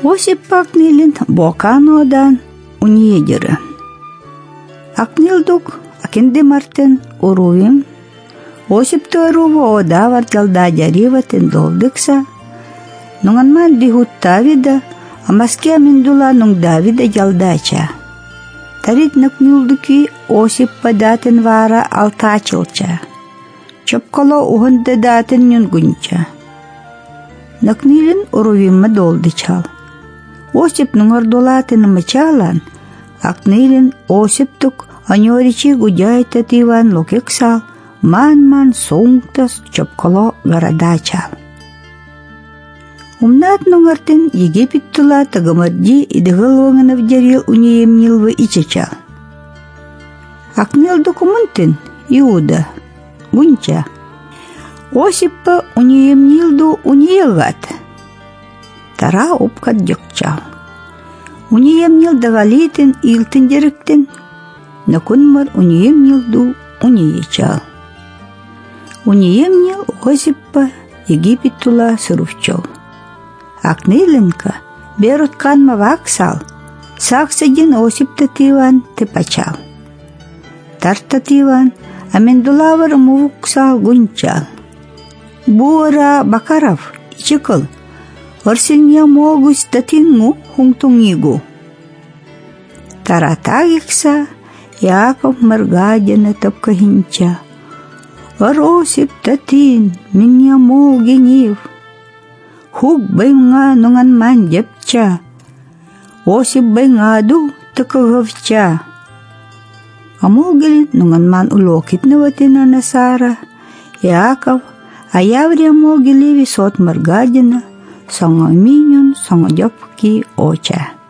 Осиппа Акнилин Боканодан униедері. Акнилдук акинде мартен урувим. Осипты уруву ода варталда жариватен долдыкса. Нуңанман дихуттавида, амаске аминдула нуңдавида жалдача. Тарит накнилдуки Осиппа датын вара алтачылча. Чопкало ухынды датын юнгунча. Накнилин урувимма долдычал. Осип нуңардолатын мычалан, Акнилин Осиптук аньоричи гудяйта тиван локексал, ман-ман соңтас чопкало гарадачал. Умнат нуңартын Египеттула тагымырди идығылуыңынов жарил униемнилвы ичечал. Акнил документин Иуда, гунча. Осиппа униемнилду униелгат. Тара опкат жокчал. Униемнил давалитин илтин жеректин, накунмар униемнилду униечал. Униемнил Осиппа Египеттула сырувчол. Акнилинка беруткан маваксал, саксадин Осипта тиван тепачал. Тарта тиван амендулавар мувуксал гунчал. Буара Бакаров ичекал, орсинья могус татингу хунтунгигу. Таратагикса Яков Маргадина топкахинча. Осип татин меня могенив. Хук бэйнга нуңанман жепча. Осип бэйнгаду такаговча. Амогелин нуңанман улокитнаватина насара. Яков аяврия могили висот Маргадина, сонго минюн, сонго жопки оча.